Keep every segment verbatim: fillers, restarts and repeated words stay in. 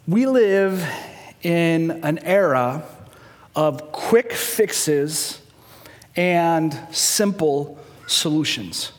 We live in an era of quick fixes and simple solutions.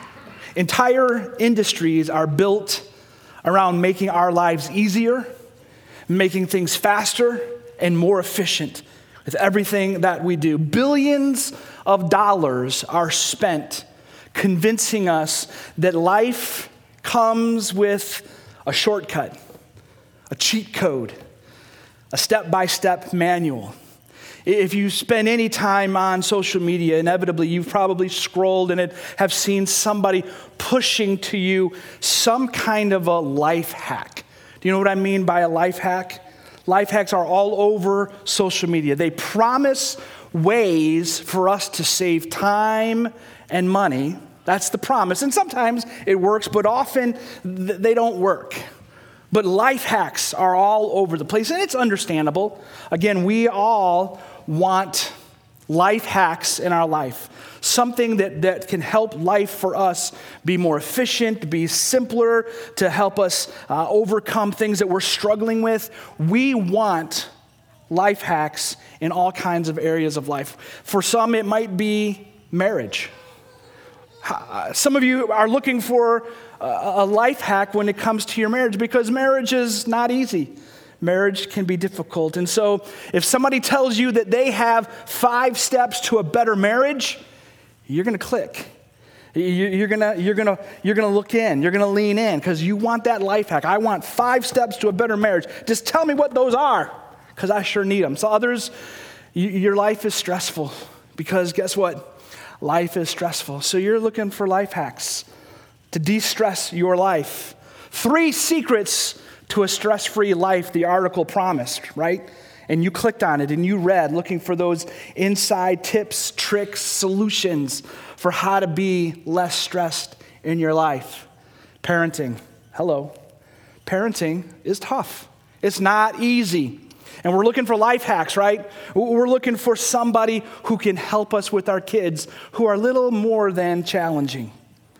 Entire industries are built around making our lives easier, making things faster and more efficient with everything that we do. Billions of dollars are spent convincing us that life comes with a shortcut, a cheat code, a step-by-step manual. If you spend any time on social media, inevitably you've probably scrolled and it, have seen somebody pushing to you some kind of a life hack. Do you know what I mean by a life hack? Life hacks are all over social media. They promise ways for us to save time and money. That's the promise. And sometimes it works, but often th- they don't work. But life hacks are all over the place, and it's understandable. Again, we all want life hacks in our life. Something that, that can help life for us be more efficient, be simpler, to help us uh, overcome things that we're struggling with. We want life hacks in all kinds of areas of life. For some, it might be marriage. Some of you are looking for a life hack when it comes to your marriage because marriage is not easy. Marriage can be difficult. And so if somebody tells you that they have five steps to a better marriage, you're going to click. You're going to you're going to you're going to look in. You're going to lean in because you want that life hack. I want five steps to a better marriage. Just tell me what those are because I sure need them. So others, you, your life is stressful because guess what? Life is stressful. So you're looking for life hacks to de-stress your life. Three secrets to a stress-free life, the article promised, right? And you clicked on it and you read, looking for those inside tips, tricks, solutions for how to be less stressed in your life. Parenting. Hello. Parenting is tough. It's not easy. And we're looking for life hacks, right? We're looking for somebody who can help us with our kids who are little more than challenging.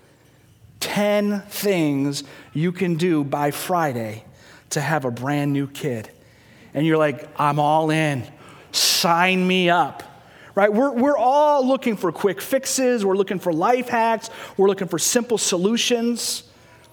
Ten things you can do by Friday to have a brand new kid. And you're like, I'm all in. Sign me up. Right? We're, we're all looking for quick fixes. We're looking for life hacks. We're looking for simple solutions.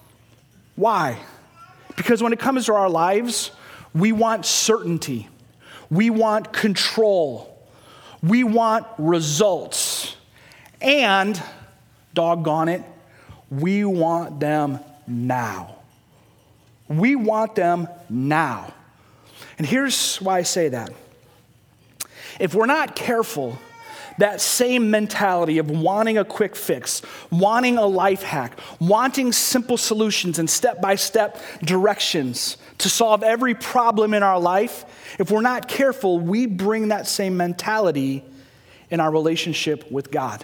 Why? Because when it comes to our lives, we want certainty. We want control. We want results. And, doggone it, we want them now. We want them now. And here's why I say that. If we're not careful, that same mentality of wanting a quick fix, wanting a life hack, wanting simple solutions and step-by-step directions to solve every problem in our life, if we're not careful, we bring that same mentality in our relationship with God.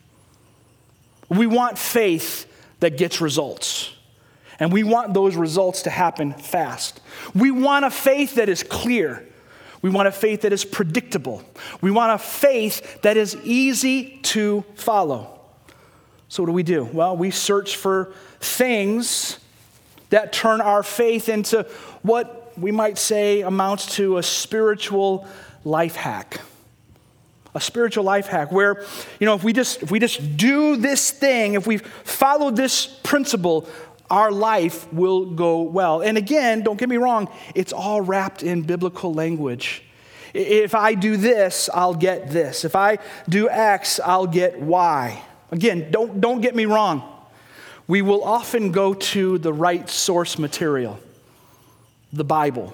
We want faith that gets results. And we want those results to happen fast. We want a faith that is clear. We want a faith that is predictable. We want a faith that is easy to follow. So what do we do? Well, we search for things that turn our faith into what we might say amounts to a spiritual life hack. A spiritual life hack where, you know, if we just if we just do this thing, if we follow this principle, our life will go well. And again, don't get me wrong, it's all wrapped in biblical language. If I do this, I'll get this. If I do X, I'll get Y. Again, don't, don't get me wrong. We will often go to the right source material, the Bible,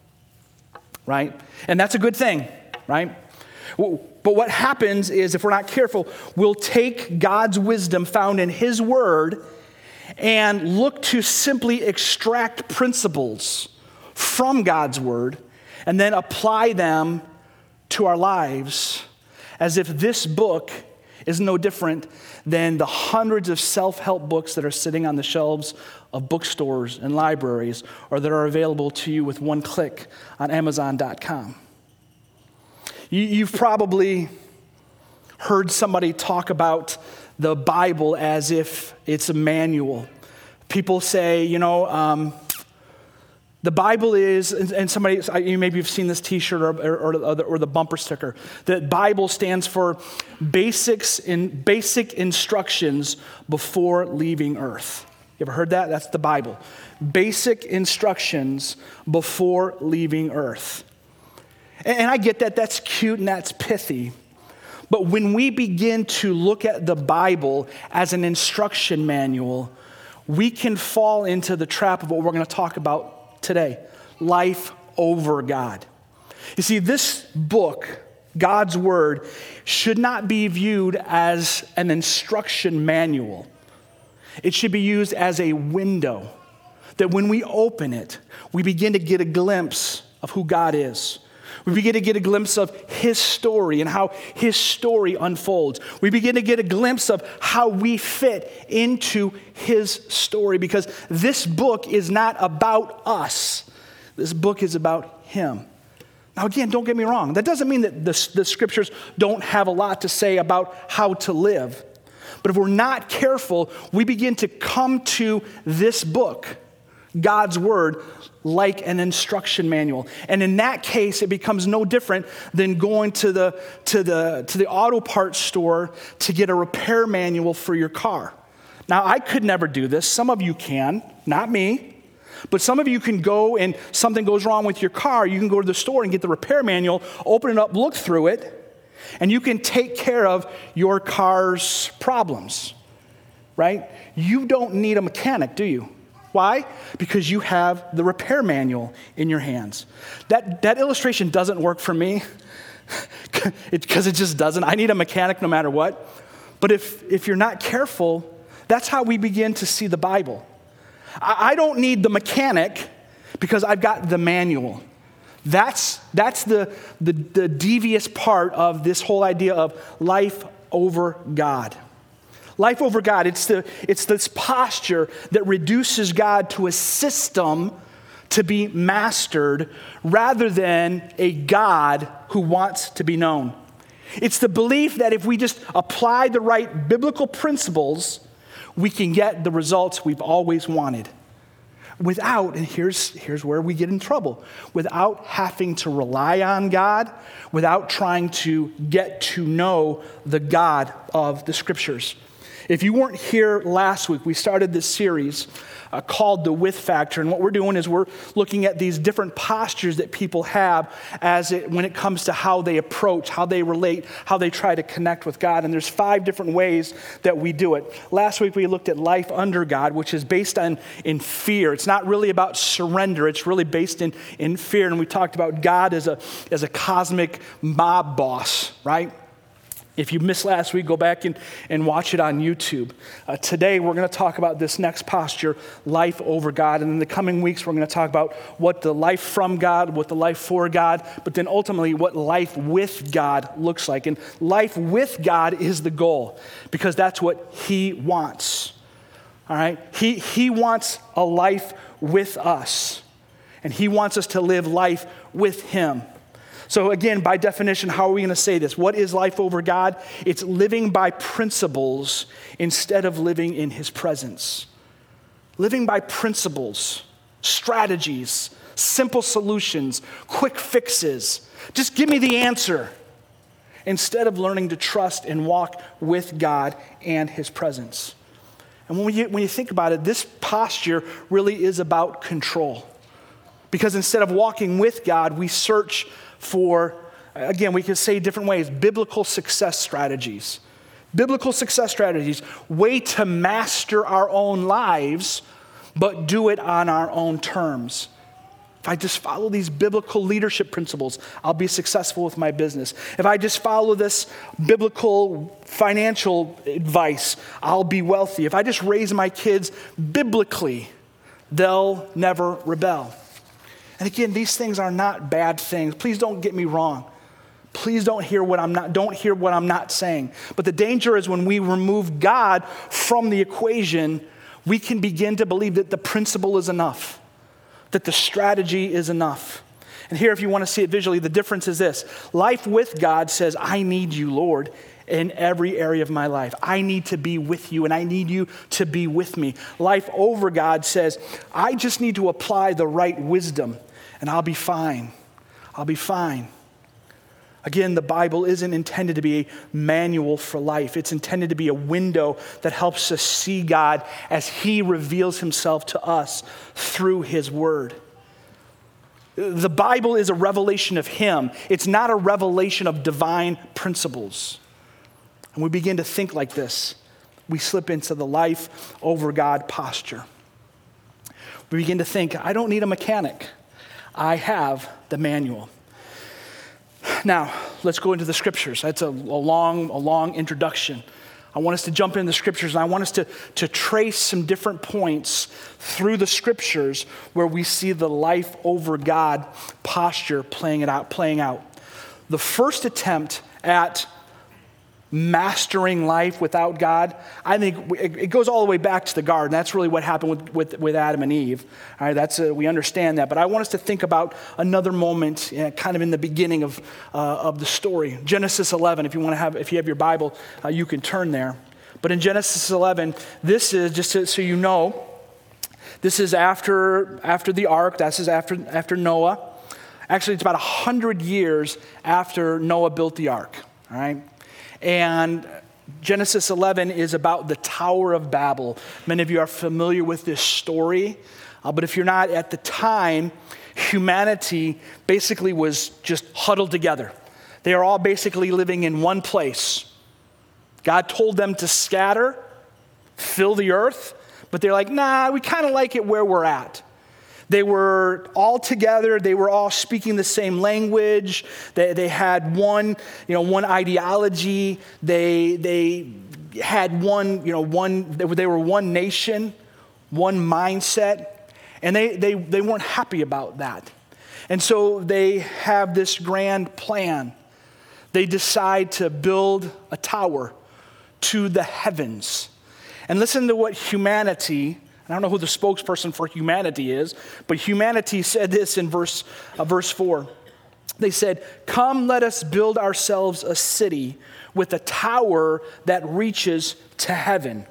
right? And that's a good thing, right? But what happens is, if we're not careful, we'll take God's wisdom found in His Word and look to simply extract principles from God's Word and then apply them to our lives as if this book is no different than the hundreds of self-help books that are sitting on the shelves of bookstores and libraries or that are available to you with one click on Amazon dot com. You've probably heard somebody talk about the Bible as if it's a manual. People say, you know, um, The Bible is, and somebody, you maybe have seen this t-shirt or, or, or, the, or the bumper sticker. The Bible stands for basics in basic instructions before leaving earth. You ever heard that? That's the Bible. Basic instructions before leaving earth. And, and I get that, that's cute and that's pithy. But when we begin to look at the Bible as an instruction manual, we can fall into the trap of what we're going to talk about today, life over God. You see, this book, God's Word, should not be viewed as an instruction manual. It should be used as a window that when we open it, we begin to get a glimpse of who God is. We begin to get a glimpse of his story and how his story unfolds. We begin to get a glimpse of how we fit into his story, because this book is not about us. This book is about him. Now, again, don't get me wrong. That doesn't mean that the, the scriptures don't have a lot to say about how to live. But if we're not careful, we begin to come to this book, God's Word, like an instruction manual. And in that case, it becomes no different than going to the, to the, to the auto parts store to get a repair manual for your car. Now, I could never do this. Some of you can, not me. But some of you can go and something goes wrong with your car. You can go to the store and get the repair manual, open it up, look through it, and you can take care of your car's problems, right? You don't need a mechanic, do you? Why? Because you have the repair manual in your hands. That, that illustration doesn't work for me because it, it just doesn't. I need a mechanic no matter what. But if, if you're not careful, that's how we begin to see the Bible. I, I don't need the mechanic because I've got the manual. That's, that's the, the, the devious part of this whole idea of life over God. Life over God, it's, the, it's this posture that reduces God to a system to be mastered rather than a God who wants to be known. It's the belief that if we just apply the right biblical principles, we can get the results we've always wanted. Without, and here's, here's where we get in trouble, without having to rely on God, without trying to get to know the God of the Scriptures. If you weren't here last week, we started this series uh, called The With Factor. And what we're doing is we're looking at these different postures that people have as it, when it comes to how they approach, how they relate, how they try to connect with God. And there's five different ways that we do it. Last week we looked at life under God, which is based on in fear. It's not really about surrender. It's really based in, in fear. And we talked about God as a, as a cosmic mob boss, right? If you missed last week, go back and, and watch it on YouTube. Uh, today, we're going to talk about this next posture, life over God. And in the coming weeks, we're going to talk about what the life from God, what the life for God, but then ultimately what life with God looks like. And life with God is the goal because that's what he wants. All right? He, he wants a life with us. And he wants us to live life with him. So again, by definition, how are we going to say this? What is life over God? It's living by principles instead of living in his presence. Living by principles, strategies, simple solutions, quick fixes. Just give me the answer. Instead of learning to trust and walk with God and his presence. And when, we, when you think about it, this posture really is about control. Because instead of walking with God, we search for, again, we could say different ways, biblical success strategies. Biblical success strategies, way to master our own lives, but do it on our own terms. If I just follow these biblical leadership principles, I'll be successful with my business. If I just follow this biblical financial advice, I'll be wealthy. If I just raise my kids biblically, they'll never rebel. And again, these things are not bad things. Please don't get me wrong. Please don't hear what I'm not, don't hear what I'm not saying. But the danger is when we remove God from the equation, we can begin to believe that the principle is enough, that the strategy is enough. And here, if you want to see it visually, the difference is this. Life with God says, I need you, Lord, in every area of my life. I need to be with you, and I need you to be with me. Life over God says, I just need to apply the right wisdom, and I'll be fine. I'll be fine. Again, the Bible isn't intended to be a manual for life. It's intended to be a window that helps us see God as he reveals himself to us through his word. The Bible is a revelation of him. It's not a revelation of divine principles. And we begin to think like this. We slip into the life over God posture. We begin to think, I don't need a mechanic. I have the manual. Now, let's go into the scriptures. That's a, a long, a long introduction. I want us to jump into the scriptures, and I want us to, to trace some different points through the scriptures where we see the life over God posture playing it out, playing out. The first attempt at mastering life without God, I think it goes all the way back to the garden. That's really what happened with, with, with Adam and Eve. All right, that's a, we understand that. But I want us to think about another moment, you know, kind of in the beginning of uh, of the story. Genesis eleven. If you want to have, if you have your Bible, uh, you can turn there. But in Genesis eleven, this is just to, so you know, this is after after the ark. This is after after Noah. Actually, it's about a hundred years after Noah built the ark. All right. And Genesis eleven is about the Tower of Babel. Many of you are familiar with this story, uh, but if you're not, at the time, humanity basically was just huddled together. They are all basically living in one place. God told them to scatter, fill the earth, but they're like, nah, we kind of like it where we're at. They were all together. They were all speaking the same language. They, they had one, you know, one ideology. They, they had one, you know, one, they were one nation, one mindset. And they, they, they weren't happy about that. And so they have this grand plan. They decide to build a tower to the heavens. And listen to what humanity, I don't know who the spokesperson for humanity is, but humanity said this in verse, uh, verse four. They said, come, let us build ourselves a city with a tower that reaches to heaven.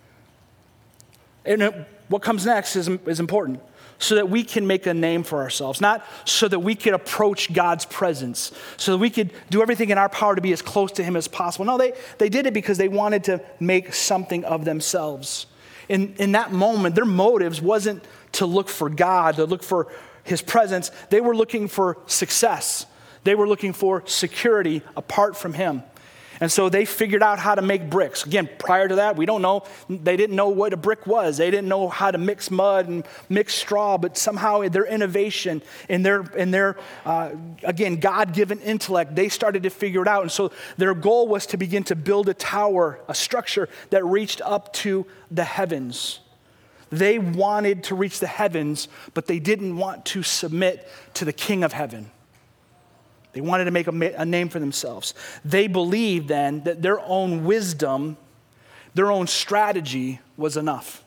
And it, what comes next is, is important. So that we can make a name for ourselves, not so that we could approach God's presence, so that we could do everything in our power to be as close to him as possible. No, they, they did it because they wanted to make something of themselves. In, in that moment, their motives wasn't to look for God, to look for his presence. They were looking for success. They were looking for security apart from him. And so they figured out how to make bricks. Again, prior to that, we don't know, they didn't know what a brick was. They didn't know how to mix mud and mix straw, but somehow in their innovation, in their, in their uh, again, God-given intellect, they started to figure it out. And so their goal was to begin to build a tower, a structure that reached up to the heavens. They wanted to reach the heavens, but they didn't want to submit to the King of Heaven. They wanted to make a, a name for themselves. They believed then that their own wisdom, their own strategy was enough.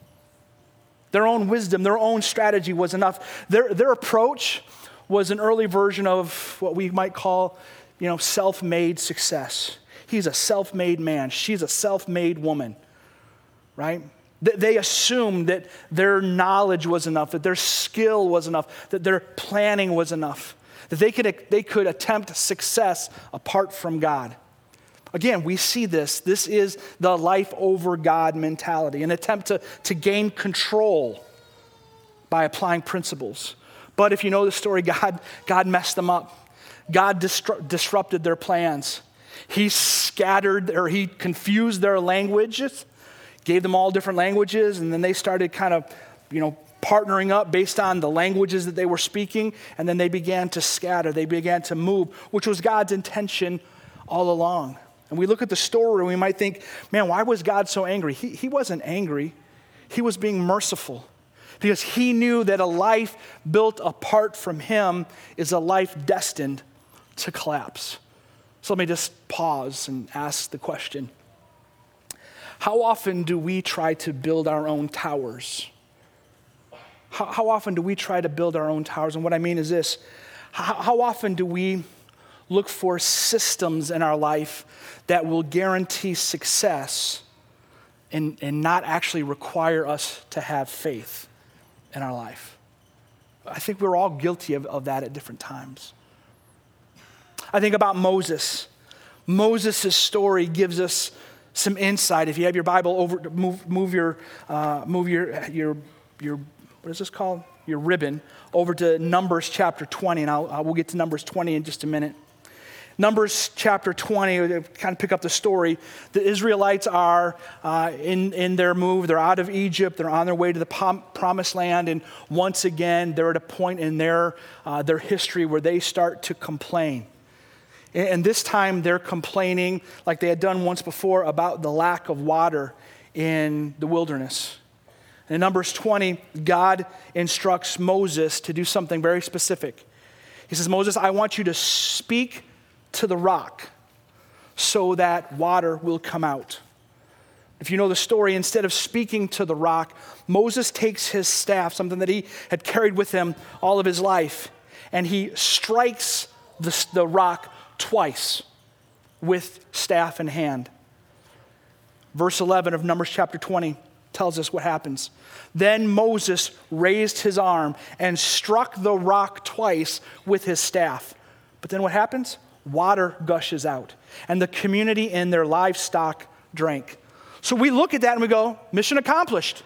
Their own wisdom, their own strategy was enough. Their, their approach was an early version of what we might call, you know, self-made success. He's a self-made man. She's a self-made woman, right? They assumed that their knowledge was enough, that their skill was enough, that their planning was enough. That they could, they could attempt success apart from God. Again, we see this. This is the life over God mentality, an attempt to, to gain control by applying principles. But if you know the story, God, God messed them up. God distru- disrupted their plans. He scattered, or he confused their languages, gave them all different languages, and then they started kind of, you know, partnering up based on the languages that they were speaking, and then they began to scatter. They began to move, which was God's intention all along. And we look at the story and we might think, man, why was God so angry? He, he wasn't angry. He was being merciful because he knew that a life built apart from him is a life destined to collapse. So let me just pause and ask the question. How often do we try to build our own towers? How, how often do we try to build our own towers? And what I mean is this, how, how often do we look for systems in our life that will guarantee success and, and not actually require us to have faith in our life. I think we're all guilty of, of that at different times. I think about Moses. Moses' story gives us some insight. If you have your Bible, over move move your uh, move your your your what is this called? Your ribbon over to Numbers chapter twenty, and I'll, I will get to Numbers twenty in just a minute. Numbers chapter twenty, kind of pick up the story. The Israelites are uh, in, in their move. They're out of Egypt. They're on their way to the prom- promised land. And once again, they're at a point in their, uh, their history where they start to complain. And, and this time they're complaining, like they had done once before, about the lack of water in the wilderness. In Numbers twenty, God instructs Moses to do something very specific. He says, Moses, I want you to speak to the rock so that water will come out. If you know the story, instead of speaking to the rock, Moses takes his staff, something that he had carried with him all of his life, and he strikes the, the rock twice with staff in hand. Verse eleven of Numbers chapter twenty tells us what happens. Then Moses raised his arm and struck the rock twice with his staff. But then what happens? Water gushes out, and the community and their livestock drank. So we look at that and we go, mission accomplished.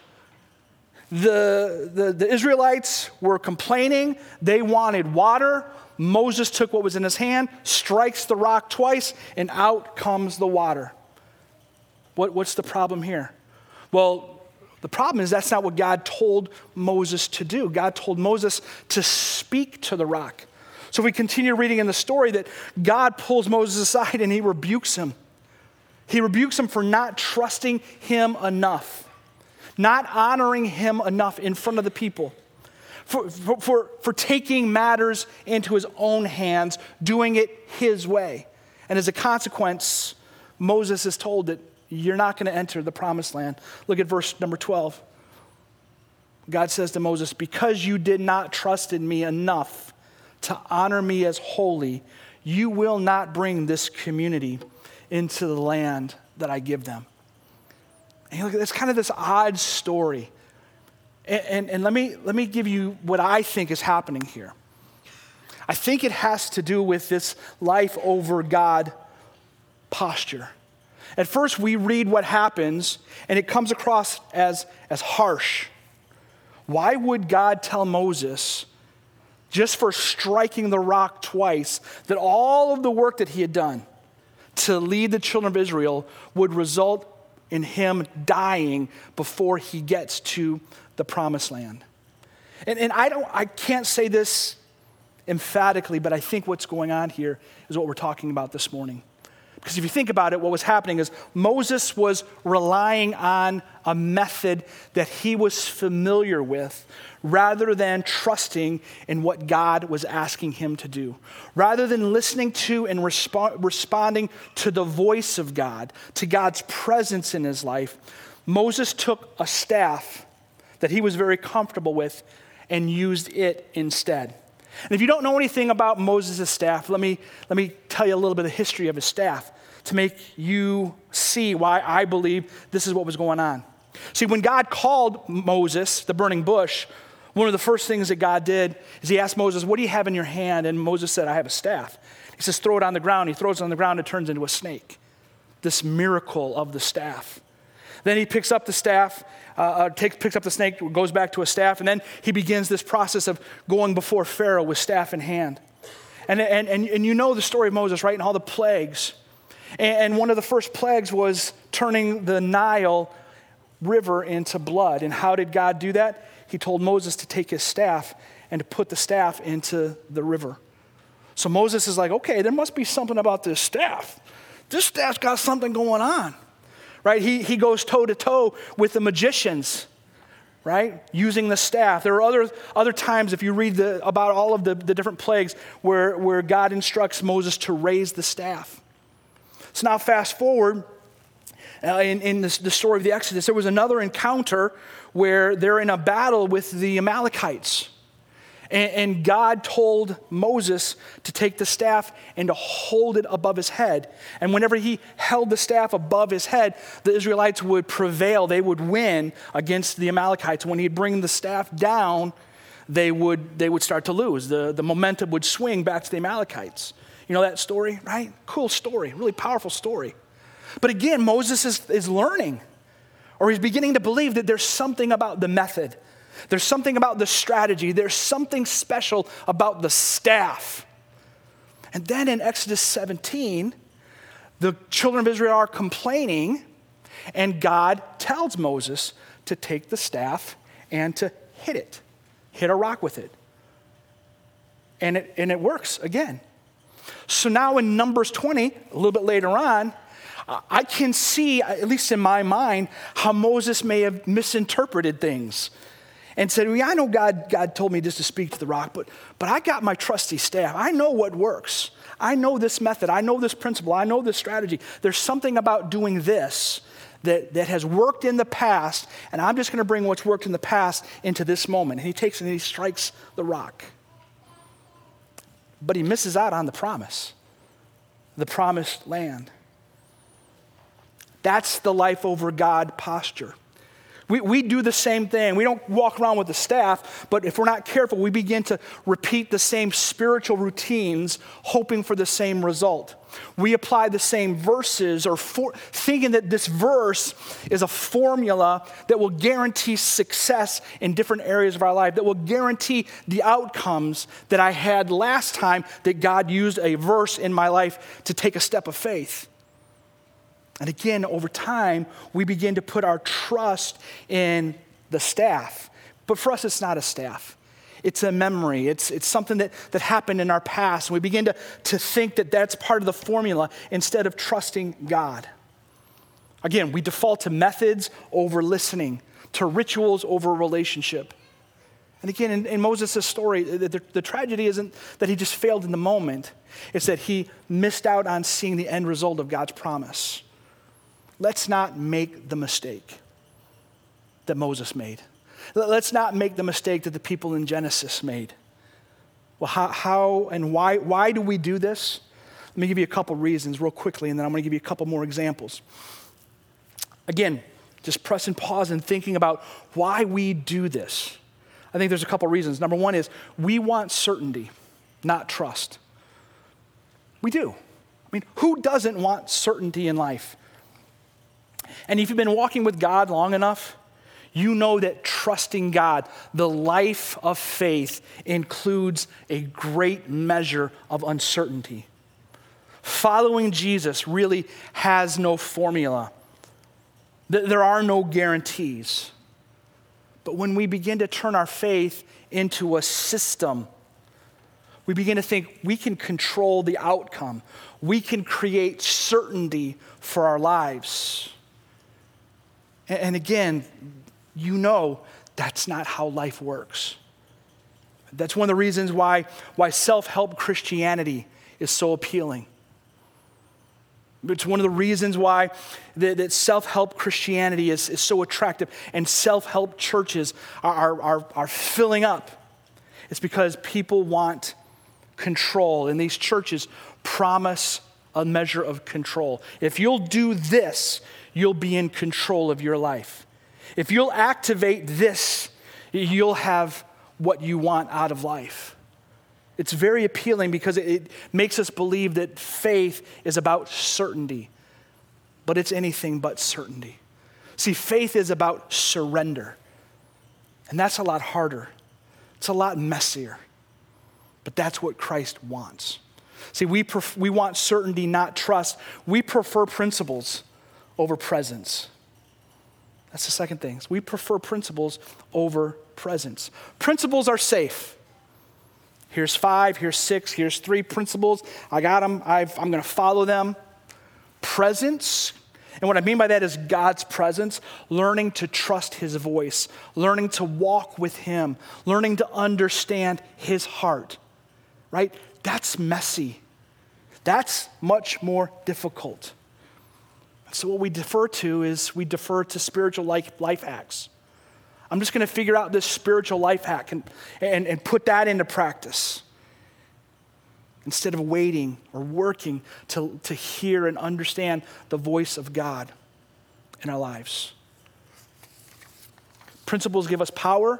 The, the, the Israelites were complaining. They wanted water. Moses took what was in his hand, strikes the rock twice, and out comes the water. What, what's the problem here? Well, the problem is that's not what God told Moses to do. God told Moses to speak to the rock. So if we continue reading in the story that God pulls Moses aside and he rebukes him. He rebukes him for not trusting him enough, not honoring him enough in front of the people, for, for, for, for taking matters into his own hands, doing it his way. And as a consequence, Moses is told that you're not going to enter the promised land. Look at verse number twelve. God says to Moses, because you did not trust in me enough to honor me as holy, you will not bring this community into the land that I give them. And look, it's kind of this odd story. And, and, and let me, let me give you what I think is happening here. I think it has to do with this life over God posture. At first, we read what happens, and it comes across as, as harsh. Why would God tell Moses, just for striking the rock twice, that all of the work that he had done to lead the children of Israel would result in him dying before he gets to the promised land? And, and I don't, I can't say this emphatically, but I think what's going on here is what we're talking about this morning. Because if you think about it, what was happening is Moses was relying on a method that he was familiar with rather than trusting in what God was asking him to do. Rather than listening to and respo- responding to the voice of God, to God's presence in his life, Moses took a staff that he was very comfortable with and used it instead. And if you don't know anything about Moses' staff, let me, let me tell you a little bit of the history of his staff to make you see why I believe this is what was going on. See, when God called Moses, the burning bush, one of the first things that God did is he asked Moses, what do you have in your hand? And Moses said, I have a staff. He says, throw it on the ground. He throws it on the ground, it turns into a snake. This miracle of the staff. Then he picks up the staff, uh, uh, takes, picks up the snake, goes back to a staff, and then he begins this process of going before Pharaoh with staff in hand. And, and, and, and you know the story of Moses, right? And all the plagues. And, and one of the first plagues was turning the Nile River into blood. And how did God do that? He told Moses to take his staff and to put the staff into the river. So Moses is like, okay, there must be something about this staff. This staff's got something going on. Right? He, he goes toe-to-toe with the magicians, right? Using the staff. There are other, other times, if you read the, about all of the, the different plagues, where, where God instructs Moses to raise the staff. So now fast forward, uh, in, in this, the story of the Exodus, there was another encounter where they're in a battle with the Amalekites. And, and God told Moses to take the staff and to hold it above his head. And whenever he held the staff above his head, the Israelites would prevail. They would win against the Amalekites. When he'd bring the staff down, they would, they would start to lose. The, the momentum would swing back to the Amalekites. You know that story, right? Cool story, really powerful story. But again, Moses is, is learning, or he's beginning to believe that there's something about the method. There's something about the strategy. There's something special about the staff. And then in Exodus seventeen, the children of Israel are complaining, and God tells Moses to take the staff and to hit it, hit a rock with it. And it, and it works again. So now in Numbers twenty, a little bit later on, I can see, at least in my mind, how Moses may have misinterpreted things and said, well, yeah, I know God, God told me just to speak to the rock, but, but I got my trusty staff. I know what works. I know this method. I know this principle. I know this strategy. There's something about doing this that, that has worked in the past, and I'm just going to bring what's worked in the past into this moment. And he takes it and he strikes the rock. But he misses out on the promise, the promised land. That's the life over God posture. We, we do the same thing. We don't walk around with the staff, but if we're not careful, we begin to repeat the same spiritual routines, hoping for the same result. We apply the same verses, or for, thinking that this verse is a formula that will guarantee success in different areas of our life, that will guarantee the outcomes that I had last time that God used a verse in my life to take a step of faith. And again, over time, we begin to put our trust in the staff. But for us, it's not a staff. It's a memory. It's, it's something that, that happened in our past. And we begin to, to think that that's part of the formula instead of trusting God. Again, we default to methods over listening, to rituals over relationship. And again, in, in Moses' story, the, the, the tragedy isn't that he just failed in the moment. It's that he missed out on seeing the end result of God's promise. Let's not make the mistake that Moses made. Let's not make the mistake that the people in Genesis made. Well, how, how and why, why do we do this? Let me give you a couple reasons real quickly, and then I'm going to give you a couple more examples. Again, just press and pause and thinking about why we do this. I think there's a couple reasons. Number one is we want certainty, not trust. We do. I mean, who doesn't want certainty in life? And if you've been walking with God long enough, you know that trusting God, the life of faith, includes a great measure of uncertainty. Following Jesus really has no formula. There are no guarantees. But when we begin to turn our faith into a system, we begin to think we can control the outcome. We can create certainty for our lives. And again, you know that's not how life works. That's one of the reasons why, why self-help Christianity is so appealing. It's one of the reasons why that, that self-help Christianity is, is so attractive and self-help churches are, are, are filling up. It's because people want control, and these churches promise a measure of control. If you'll do this, you'll be in control of your life. If you'll activate this, you'll have what you want out of life. It's very appealing because it, it makes us believe that faith is about certainty, but it's anything but certainty. See, faith is about surrender, and that's a lot harder. It's a lot messier, but that's what Christ wants. See, we pref- we want certainty, not trust. We prefer principles over presence. That's the second thing. We prefer principles over presence. Principles are safe. Here's five, here's six, here's three principles. I got them. I've, I'm going to follow them. Presence, and what I mean by that is God's presence, learning to trust his voice, learning to walk with him, learning to understand his heart, right? That's messy. That's much more difficult. So what we defer to is we defer to spiritual life, life hacks. I'm just going to figure out this spiritual life hack and, and, and put that into practice. Instead of waiting or working to, to hear and understand the voice of God in our lives. Principles give us power.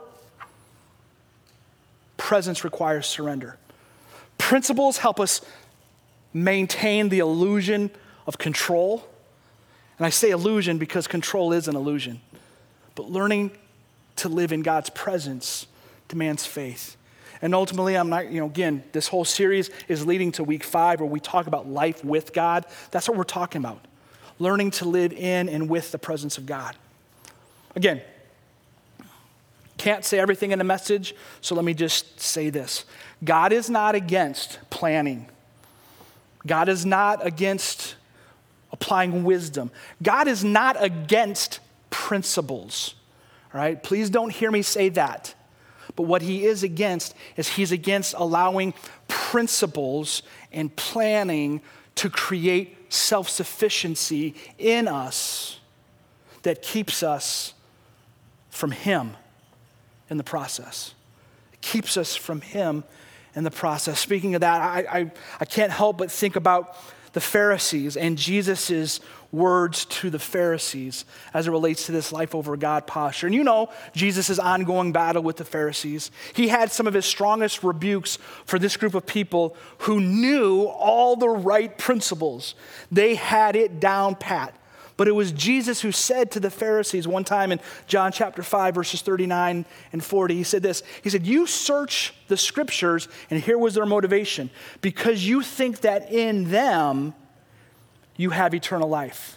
Presence requires surrender. Principles help us maintain the illusion of control. And I say illusion because control is an illusion. But learning to live in God's presence demands faith. And ultimately, I'm not, you know, again, this whole series is leading to week five where we talk about life with God. That's what we're talking about. Learning to live in and with the presence of God. Again, can't say everything in a message, so let me just say this. God is not against planning. God is not against applying wisdom. God is not against principles. All right? Please don't hear me say that. But what he is against is he's against allowing principles and planning to create self-sufficiency in us that keeps us from him in the process. It keeps us from him in the process. Speaking of that, I, I, I can't help but think about the Pharisees and Jesus's words to the Pharisees as it relates to this life over God posture. And you know Jesus' ongoing battle with the Pharisees. He had some of his strongest rebukes for this group of people who knew all the right principles. They had it down pat. But it was Jesus who said to the Pharisees one time in John chapter five, verses thirty-nine and forty, he said this. He said, you search the scriptures, and here was their motivation, because you think that in them you have eternal life.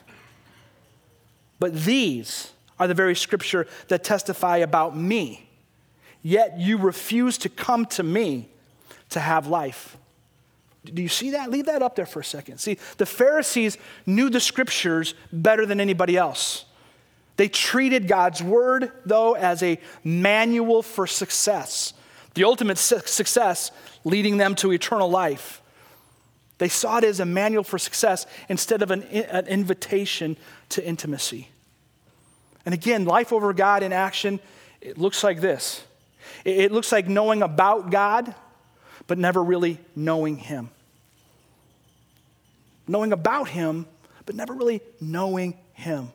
But these are the very scripture that testify about me. Yet you refuse to come to me to have life. Do you see that? Leave that up there for a second. See, the Pharisees knew the scriptures better than anybody else. They treated God's word, though, as a manual for success. The ultimate su- success leading them to eternal life. They saw it as a manual for success instead of an, an invitation to intimacy. And again, life over God in action, it looks like this. It, it looks like knowing about God, but never really knowing him. Knowing about him, but never really knowing him.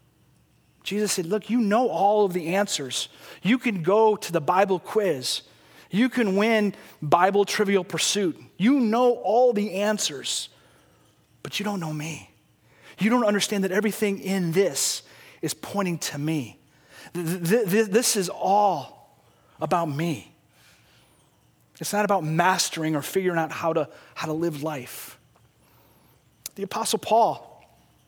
Jesus said, look, you know all of the answers. You can go to the Bible quiz. You can win Bible Trivial Pursuit. You know all the answers, but you don't know me. You don't understand that everything in this is pointing to me. This is all about me. It's not about mastering or figuring out how to, how to live life. The Apostle Paul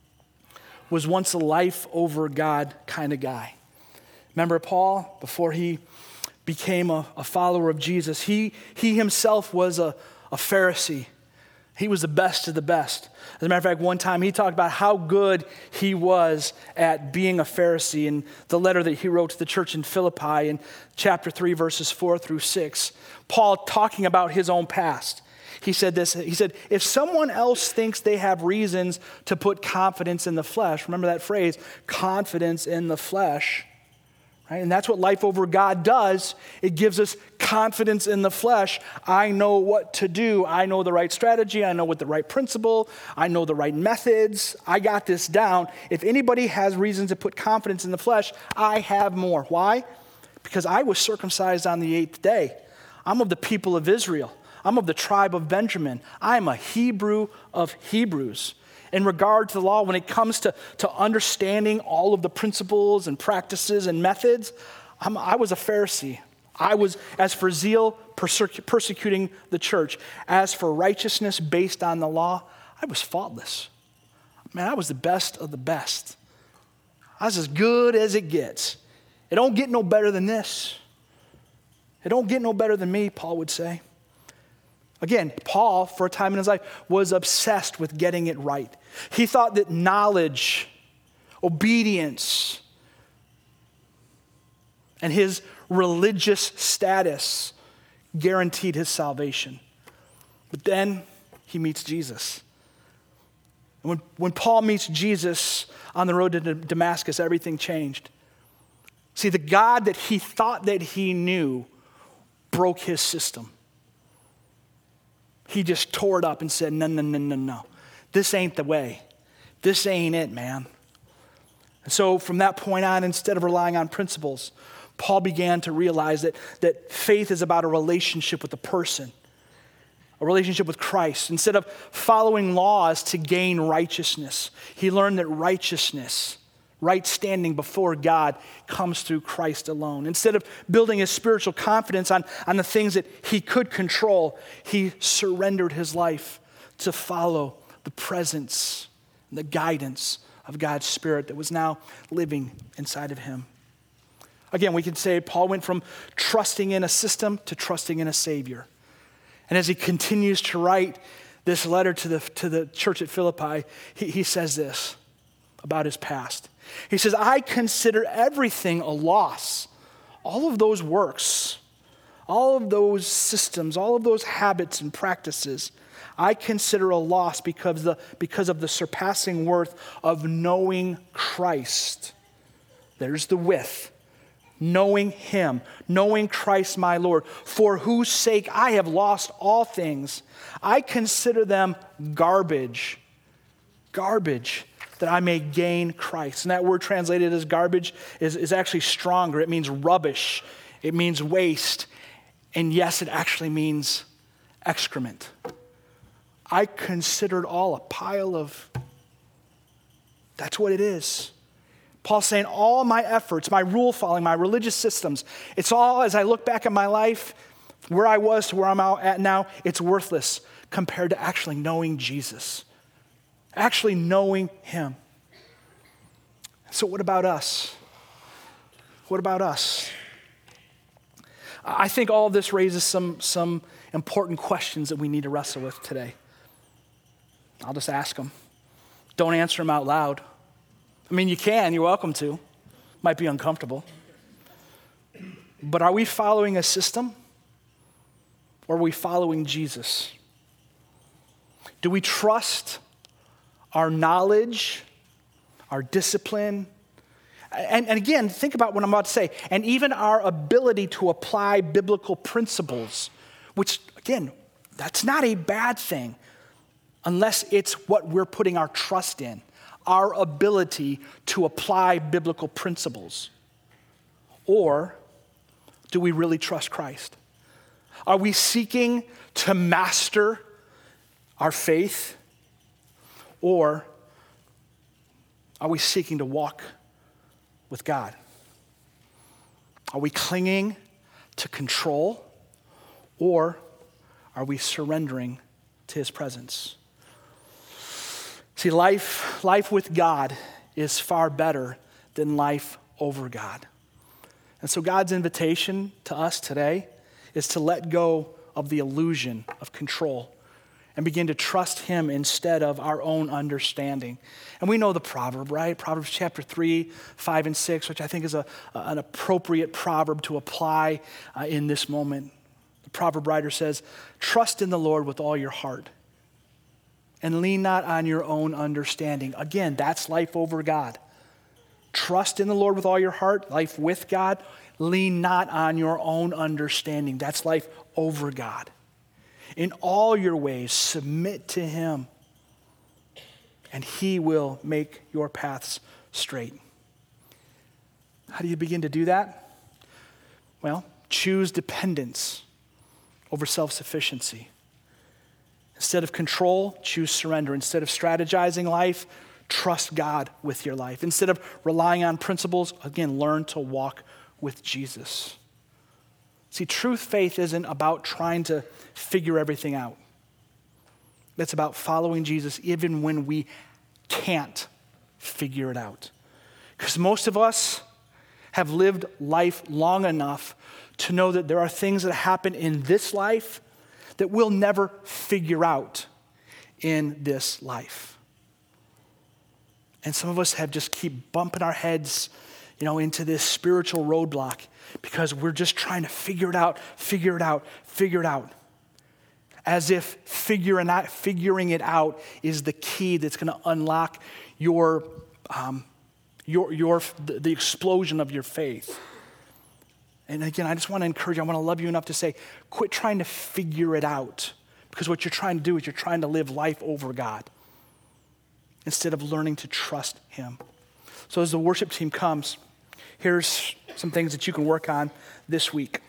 was once a life over God kind of guy. Remember Paul, before he became a, a follower of Jesus, he, he himself was a, a Pharisee. He was the best of the best. As a matter of fact, one time he talked about how good he was at being a Pharisee in the letter that he wrote to the church in Philippi in chapter three, verses four through six. Paul talking about his own past. He said this, he said, if someone else thinks they have reasons to put confidence in the flesh, remember that phrase, confidence in the flesh, right? And that's what life over God does. It gives us confidence in the flesh. I know what to do. I know the right strategy. I know what the right principle. I know the right methods. I got this down. If anybody has reasons to put confidence in the flesh, I have more. Why? Because I was circumcised on the eighth day. I'm of the people of Israel. I'm of the tribe of Benjamin. I'm a Hebrew of Hebrews. In regard to the law, when it comes to, to understanding all of the principles and practices and methods, I'm, I was a Pharisee. I was, as for zeal, persecu- persecuting the church. As for righteousness based on the law, I was faultless. Man, I was the best of the best. I was as good as it gets. It don't get no better than this. It don't get no better than me, Paul would say. Again, Paul, for a time in his life, was obsessed with getting it right. He thought that knowledge, obedience, and his religious status guaranteed his salvation. But then he meets Jesus. And when, when Paul meets Jesus on the road to Damascus, everything changed. See, the God that he thought that he knew broke his system. He just tore it up and said, no, no, no, no, no. This ain't the way. This ain't it, man. And so from that point on, instead of relying on principles, Paul began to realize that, that faith is about a relationship with the person, a relationship with Christ. Instead of following laws to gain righteousness, he learned that righteousness, right standing before God, comes through Christ alone. Instead of building his spiritual confidence on, on the things that he could control, he surrendered his life to follow the presence and the guidance of God's Spirit that was now living inside of him. Again, we can say Paul went from trusting in a system to trusting in a Savior. And as he continues to write this letter to the, to the church at Philippi, he, he says this about his past. He says, I consider everything a loss. All of those works, all of those systems, all of those habits and practices, I consider a loss because of the, because of the surpassing worth of knowing Christ. There's the with. Knowing him, knowing Christ my Lord, for whose sake I have lost all things. I consider them garbage, garbage, that I may gain Christ. And that word translated as garbage is, is actually stronger. It means rubbish. It means waste. And yes, it actually means excrement. I considered all a pile of, that's what it is. Paul's saying all my efforts, my rule following, my religious systems, it's all, as I look back at my life, where I was to where I'm at now, it's worthless compared to actually knowing Jesus, actually knowing him. So what about us? What about us? I think all of this raises some, some important questions that we need to wrestle with today. I'll just ask them. Don't answer them out loud. I mean, you can, you're welcome to. Might be uncomfortable. But are we following a system? Or are we following Jesus? Do we trust our knowledge, our discipline? And, and again, think about what I'm about to say. And even our ability to apply biblical principles, which, again, that's not a bad thing unless it's what we're putting our trust in. Our ability to apply biblical principles? Or do we really trust Christ? Are we seeking to master our faith? Or are we seeking to walk with God? Are we clinging to control? Or are we surrendering to his presence? See, life, life with God is far better than life over God. And so God's invitation to us today is to let go of the illusion of control and begin to trust him instead of our own understanding. And we know the proverb, right? Proverbs chapter three, five, and six, which I think is a, an appropriate proverb to apply uh, in this moment. The proverb writer says, trust in the Lord with all your heart, and lean not on your own understanding. Again, that's life over God. Trust in the Lord with all your heart, life with God. Lean not on your own understanding. That's life over God. In all your ways, submit to him, and he will make your paths straight. How do you begin to do that? Well, choose dependence over self-sufficiency. Instead of control, choose surrender. Instead of strategizing life, trust God with your life. Instead of relying on principles, again, learn to walk with Jesus. See, true faith isn't about trying to figure everything out. It's about following Jesus even when we can't figure it out. Because most of us have lived life long enough to know that there are things that happen in this life that we'll never figure out in this life. And some of us have just keep bumping our heads, you know, into this spiritual roadblock because we're just trying to figure it out, figure it out, figure it out. As if figuring out, figuring it out is the key that's going to unlock your, um, your, your, the, the explosion of your faith. And again, I just want to encourage you, I want to love you enough to say, quit trying to figure it out. Because what you're trying to do is you're trying to live life over God instead of learning to trust him. So as the worship team comes, here's some things that you can work on this week.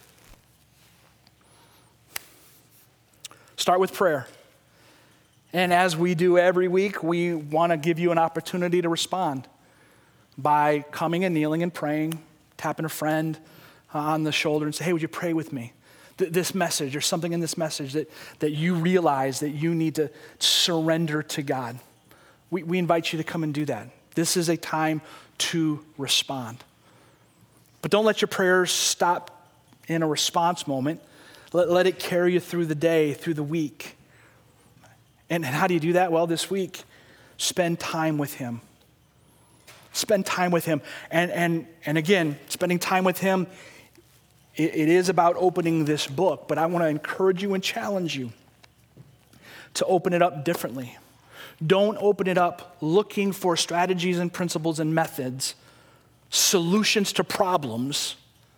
Start with prayer. And as we do every week, we want to give you an opportunity to respond by coming and kneeling and praying, tapping a friend on the shoulder and say, hey, would you pray with me? Th- this message or something in this message that, that you realize that you need to surrender to God. We, we invite you to come and do that. This is a time to respond. But don't let your prayers stop in a response moment. Let, let it carry you through the day, through the week. And, and how do you do that? Well, this week, spend time with him. Spend time with him. And, and, and again, spending time with him, it, it is about opening this book, but I want to encourage you and challenge you to open it up differently. Don't open it up looking for strategies and principles and methods, solutions to problems,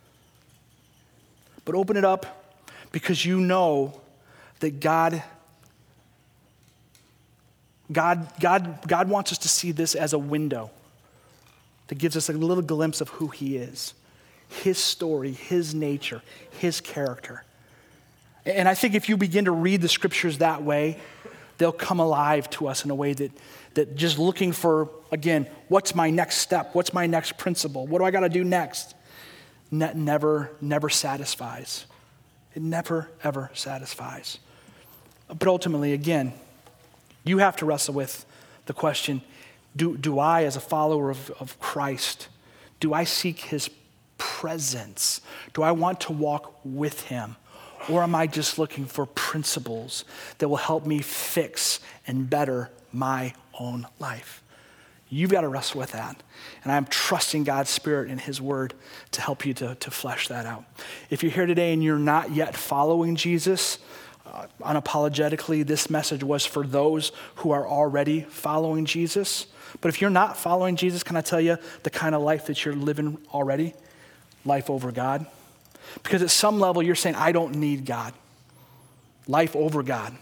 but open it up because you know that God, God, God, God wants us to see this as a window that gives us a little glimpse of who he is, his story, his nature, his character. And I think if you begin to read the scriptures that way, they'll come alive to us in a way that, that just looking for, again, what's my next step? What's my next principle? What do I got to do next? Ne- never, never satisfies. It never, ever satisfies. But ultimately, again, you have to wrestle with the question, do, do I, as a follower of, of Christ, do I seek his presence? Do I want to walk with him? Or am I just looking for principles that will help me fix and better my own life? You've got to wrestle with that. And I'm trusting God's Spirit and his word to help you to, to flesh that out. If you're here today and you're not yet following Jesus, uh, unapologetically, this message was for those who are already following Jesus. But if you're not following Jesus, can I tell you the kind of life that you're living already? Life over God. Because at some level, you're saying, I don't need God. Life over God.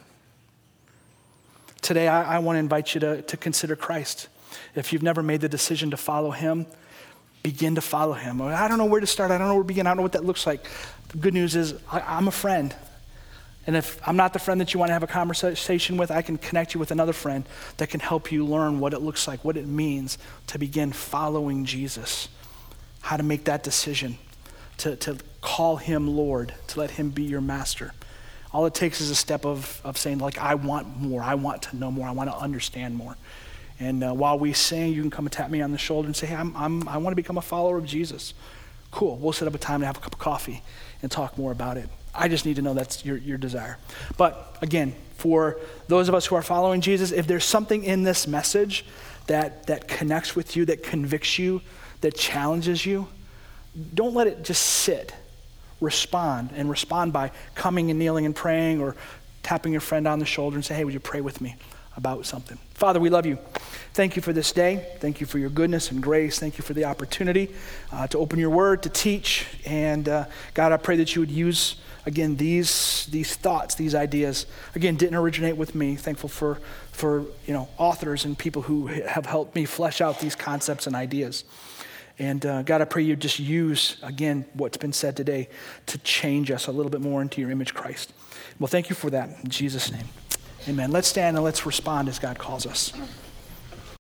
Today, I, I want to invite you to, to consider Christ. If you've never made the decision to follow him, begin to follow him. I don't know where to start. I don't know where to begin. I don't know what that looks like. The good news is I, I'm a friend. And if I'm not the friend that you want to have a conversation with, I can connect you with another friend that can help you learn what it looks like, what it means to begin following Jesus, how to make that decision, to, to call him Lord, to let him be your master. All it takes is a step of, of saying, like, I want more. I want to know more. I want to understand more. And uh, while we sing, you can come and tap me on the shoulder and say, hey, I'm, I'm, I want to become a follower of Jesus. Cool. We'll set up a time to have a cup of coffee and talk more about it. I just need to know that's your, your desire. But again, for those of us who are following Jesus, if there's something in this message that, that connects with you, that convicts you, that challenges you, don't let it just sit. Respond, and respond by coming and kneeling and praying or tapping your friend on the shoulder and say, hey, would you pray with me about something? Father, we love you. Thank you for this day. Thank you for your goodness and grace. Thank you for the opportunity uh, to open your word, to teach. And uh, God, I pray that you would use, again, these these thoughts, these ideas. Again, didn't originate with me. Thankful for, for you know, authors and people who have helped me flesh out these concepts and ideas. And uh, God, I pray you just use, again, what's been said today to change us a little bit more into your image, Christ. Well, thank you for that. In Jesus' name, amen. Let's stand and let's respond as God calls us.